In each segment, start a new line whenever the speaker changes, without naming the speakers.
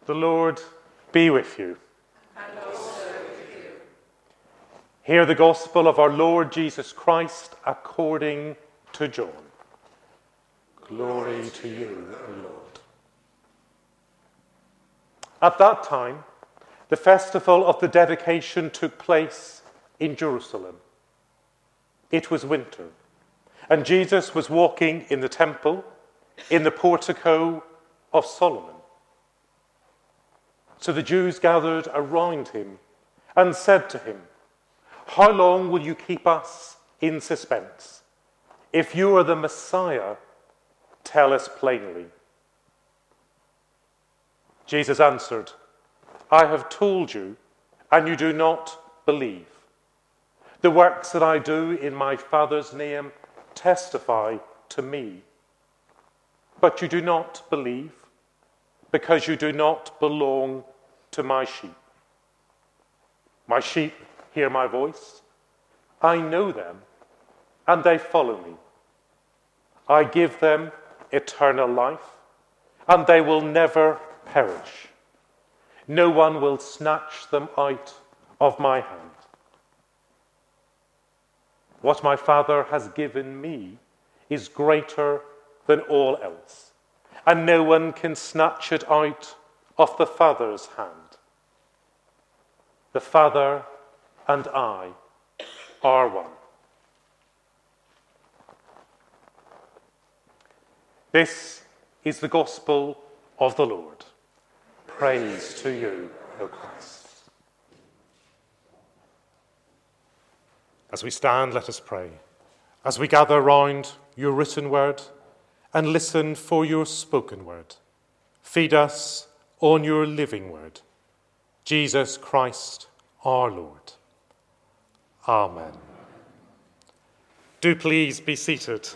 The Lord be with you.
And also with you.
Hear the gospel of our Lord Jesus Christ according to John. Glory to you, O Lord. At that time, the festival of the dedication took place in Jerusalem. It was winter, and Jesus was walking in the temple, in the portico of Solomon. So the Jews gathered around him and said to him, "How long will you keep us in suspense? If you are the Messiah, tell us plainly." Jesus answered, "I have told you, and you do not believe. The works that I do in my Father's name testify to me. But you do not believe, because you do not belong to my sheep. My sheep hear my voice. I know them, and they follow me. I give them eternal life, and they will never perish. No one will snatch them out of my hand. What my Father has given me is greater than all else, and no one can snatch it out of the Father's hand. The Father and I are one." This is the gospel of the Lord. Praise to you, O Christ. As we stand, let us pray. As we gather round your written word and listen for your spoken word, feed us on your living word. Jesus Christ, our Lord. Amen. Do please be seated.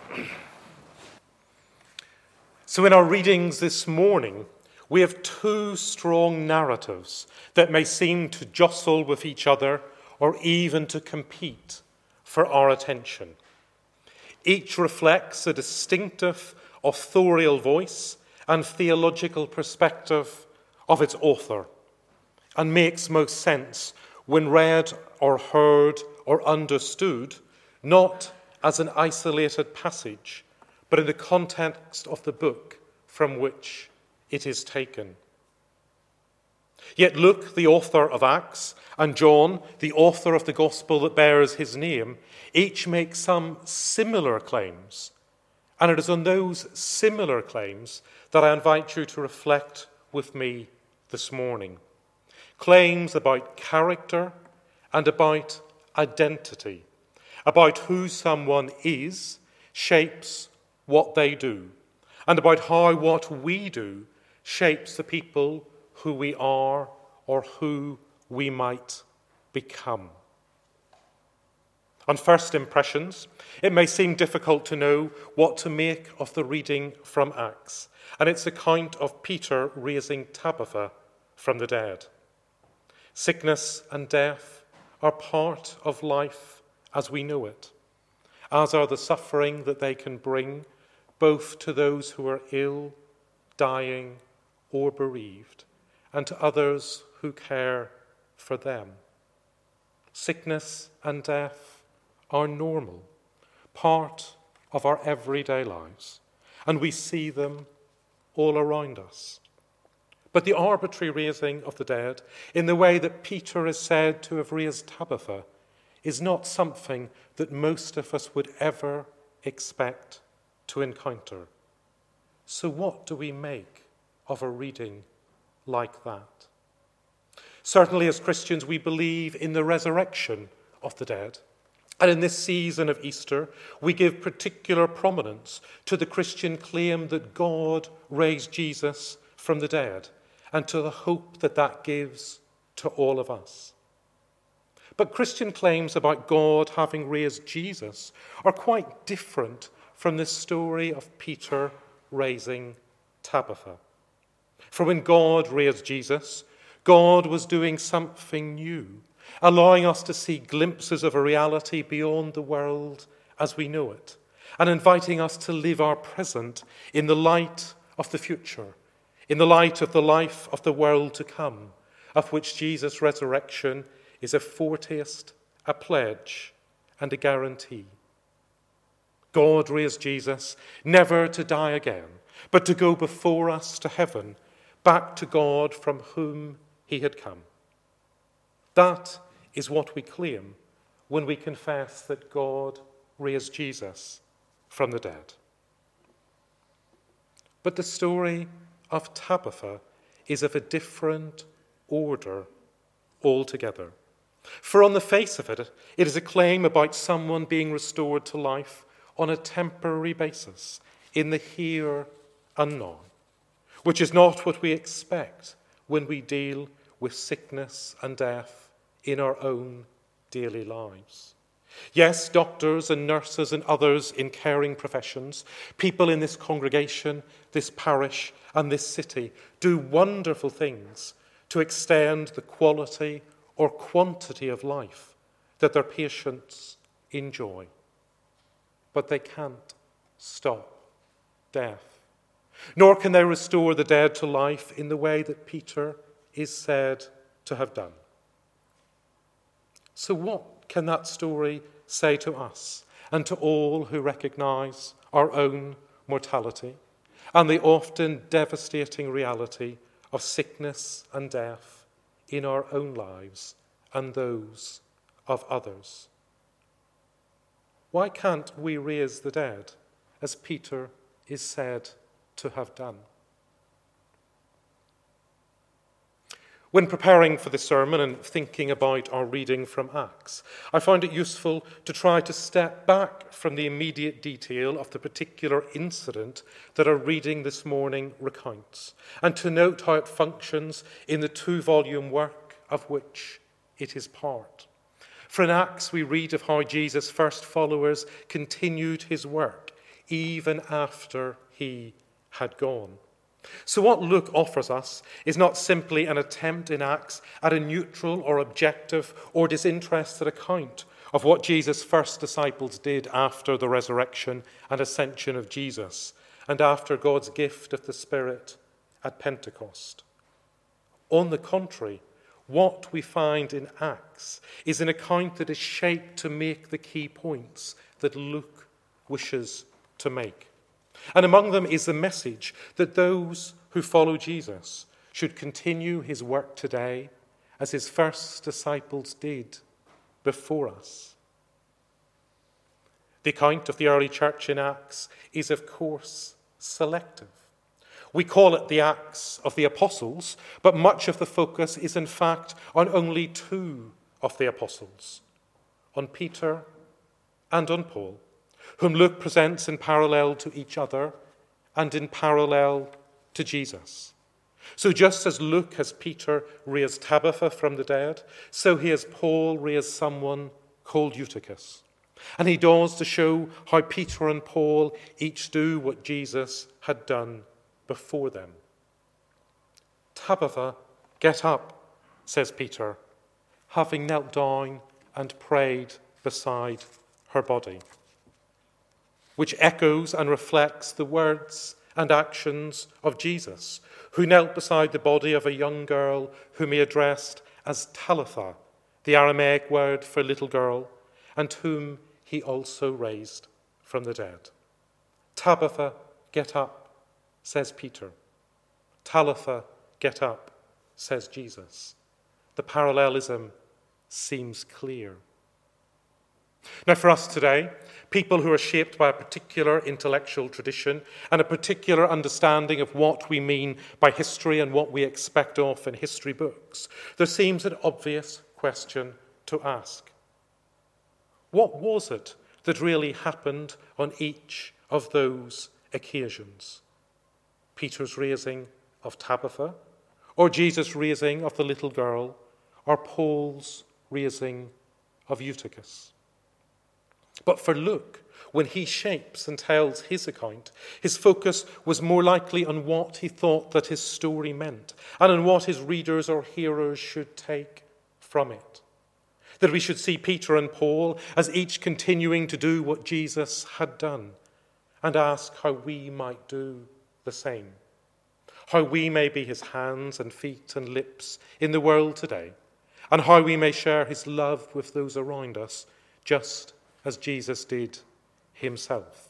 So in our readings this morning, we have two strong narratives that may seem to jostle with each other or even to compete for our attention. Each reflects a distinctive authorial voice and theological perspective of its author, and makes most sense when read or heard or understood, not as an isolated passage, but in the context of the book from which it is taken. Yet Luke, the author of Acts, and John, the author of the gospel that bears his name, each make some similar claims. And it is on those similar claims that I invite you to reflect with me this morning. Claims about character and about identity, about who someone is shapes what they do, and about how what we do shapes the people who we are or who we might become. On first impressions, it may seem difficult to know what to make of the reading from Acts and its account of Peter raising Tabitha from the dead. Sickness and death are part of life as we know it, as are the suffering that they can bring both to those who are ill, dying, or bereaved, and to others who care for them. Sickness and death are normal, part of our everyday lives, and we see them all around us. But the arbitrary raising of the dead, in the way that Peter is said to have raised Tabitha, is not something that most of us would ever expect to encounter. So what do we make of a reading like that? Certainly as Christians, we believe in the resurrection of the dead. And in this season of Easter, we give particular prominence to the Christian claim that God raised Jesus from the dead, and to the hope that that gives to all of us. But Christian claims about God having raised Jesus are quite different from the story of Peter raising Tabitha. For when God raised Jesus, God was doing something new, allowing us to see glimpses of a reality beyond the world as we know it, and inviting us to live our present in the light of the future, in the light of the life of the world to come, of which Jesus' resurrection is a foretaste, a pledge, and a guarantee. God raised Jesus never to die again, but to go before us to heaven, back to God from whom he had come. That is what we claim when we confess that God raised Jesus from the dead. But the story of Tabitha is of a different order altogether. For on the face of it, it is a claim about someone being restored to life on a temporary basis, in the here and now, which is not what we expect when we deal with sickness and death in our own daily lives. Yes, doctors and nurses and others in caring professions, people in this congregation, this parish, and this city do wonderful things to extend the quality or quantity of life that their patients enjoy. But they can't stop death, nor can they restore the dead to life in the way that Peter is said to have done. So what can that story say to us and to all who recognize our own mortality and the often devastating reality of sickness and death in our own lives and those of others? Why can't we raise the dead as Peter is said to have done? When preparing for the sermon and thinking about our reading from Acts, I found it useful to try to step back from the immediate detail of the particular incident that our reading this morning recounts, and to note how it functions in the 2-volume work of which it is part. For in Acts we read of how Jesus' first followers continued his work even after he had gone. So what Luke offers us is not simply an attempt in Acts at a neutral or objective or disinterested account of what Jesus' first disciples did after the resurrection and ascension of Jesus and after God's gift of the Spirit at Pentecost. On the contrary, what we find in Acts is an account that is shaped to make the key points that Luke wishes to make. And among them is the message that those who follow Jesus should continue his work today as his first disciples did before us. The account of the early church in Acts is, of course, selective. We call it the Acts of the Apostles, but much of the focus is in fact on only 2 of the apostles, on Peter and on Paul, whom Luke presents in parallel to each other and in parallel to Jesus. So just as Luke has Peter raised Tabitha from the dead, so he has Paul raised someone called Eutychus. And he does to show how Peter and Paul each do what Jesus had done before them. Tabitha, get up, says Peter, having knelt down and prayed beside her body, which echoes and reflects the words and actions of Jesus, who knelt beside the body of a young girl whom he addressed as Talitha, the Aramaic word for little girl, and whom he also raised from the dead. Tabitha, get up, says Peter. Talitha, get up, says Jesus. The parallelism seems clear. Now, for us today, people who are shaped by a particular intellectual tradition and a particular understanding of what we mean by history and what we expect of in history books, there seems an obvious question to ask. What was it that really happened on each of those occasions? Peter's raising of Tabitha, or Jesus' raising of the little girl, or Paul's raising of Eutychus? But for Luke, when he shapes and tells his account, his focus was more likely on what he thought that his story meant and on what his readers or hearers should take from it. That we should see Peter and Paul as each continuing to do what Jesus had done and ask how we might do the same. how we may be his hands and feet and lips in the world today, and how we may share his love with those around us, just as Jesus did himself.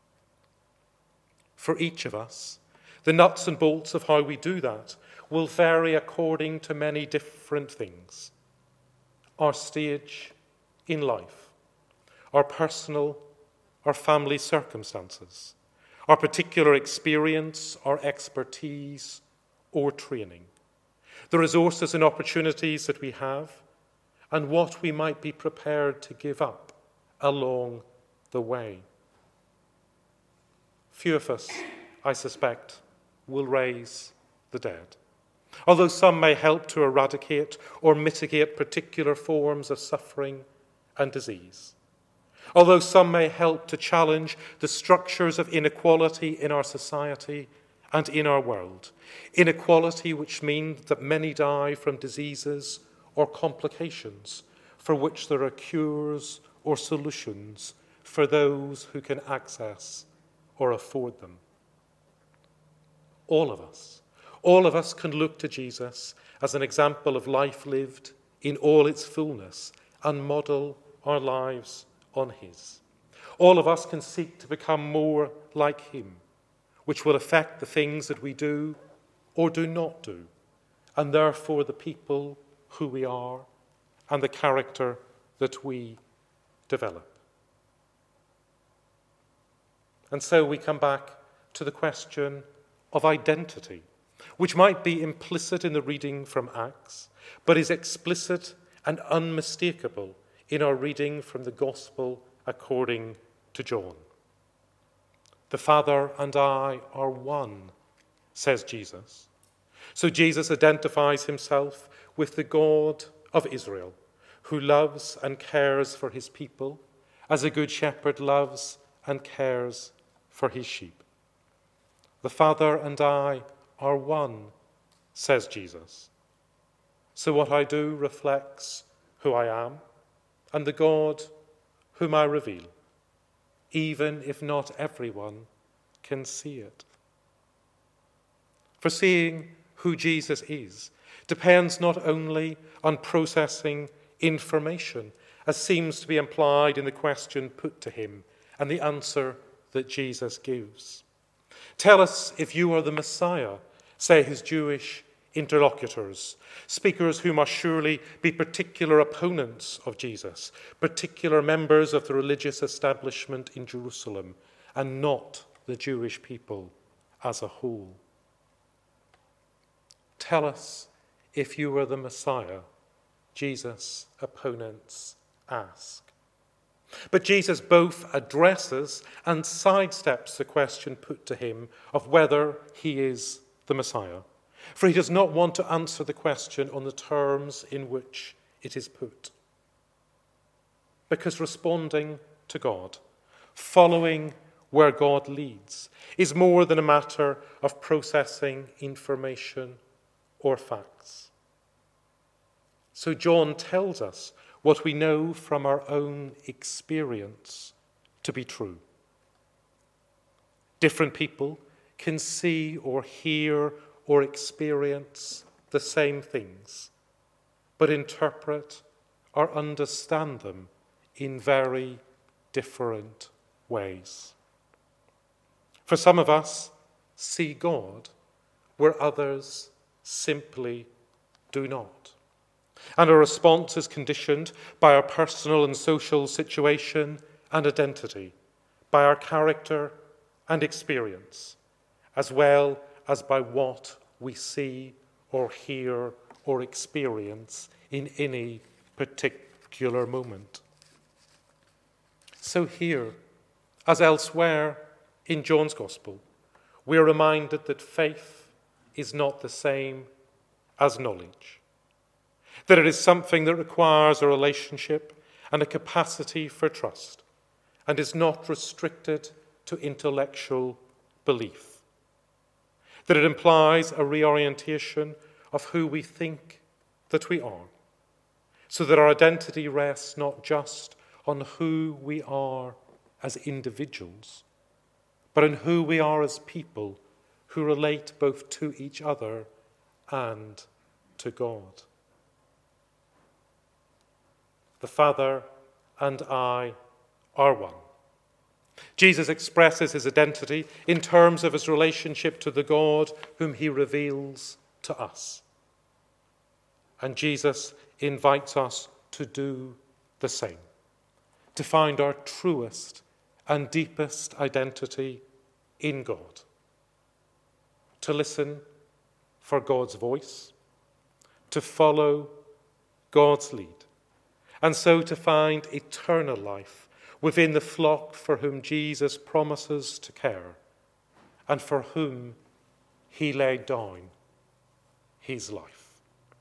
For each of us, the nuts and bolts of how we do that will vary according to many different things. Our stage in life, our personal, our family circumstances, our particular experience, our expertise, or training, the resources and opportunities that we have, and what we might be prepared to give up along the way. Few of us, I suspect, will raise the dead, although some may help to eradicate or mitigate particular forms of suffering and disease. Although some may help to challenge the structures of inequality in our society and in our world, inequality which means that many die from diseases or complications for which there are cures or solutions for those who can access or afford them. All of us can look to Jesus as an example of life lived in all its fullness and model our lives on his. All of us can seek to become more like him, which will affect the things that we do or do not do, and therefore the people who we are and the character that we develop. And so we come back to the question of identity, which might be implicit in the reading from Acts, but is explicit and unmistakable in our reading from the Gospel according to John. The Father and I are one, says Jesus. So Jesus identifies himself with the God of Israel, who loves and cares for his people as a good shepherd loves and cares for his sheep. The Father and I are one, says Jesus. So what I do reflects who I am and the God whom I reveal, even if not everyone can see it. For seeing who Jesus is depends not only on processing information, as seems to be implied in the question put to him and the answer that Jesus gives. Tell us if you are the Messiah, say his Jewish interlocutors, speakers who must surely be particular opponents of Jesus, particular members of the religious establishment in Jerusalem, and not the Jewish people as a whole. Tell us if you are the Messiah, Jesus' opponents ask. But Jesus both addresses and sidesteps the question put to him of whether he is the Messiah, for he does not want to answer the question on the terms in which it is put. Because responding to God, following where God leads, is more than a matter of processing information or facts. So John tells us what we know from our own experience to be true. Different people can see or hear or experience the same things, but interpret or understand them in very different ways. For some of us, see God where others simply do not. And our response is conditioned by our personal and social situation and identity, by our character and experience, as well as by what we see or hear or experience in any particular moment. So here, as elsewhere in John's Gospel, we are reminded that faith is not the same as knowledge, that it is something that requires a relationship and a capacity for trust, and is not restricted to intellectual belief, that it implies a reorientation of who we think that we are, so that our identity rests not just on who we are as individuals, but on who we are as people who relate both to each other and to God. The Father and I are one. Jesus expresses his identity in terms of his relationship to the God whom he reveals to us. And Jesus invites us to do the same, to find our truest and deepest identity in God, to listen for God's voice, to follow God's lead, and so to find eternal life within the flock for whom Jesus promises to care and for whom he laid down his life.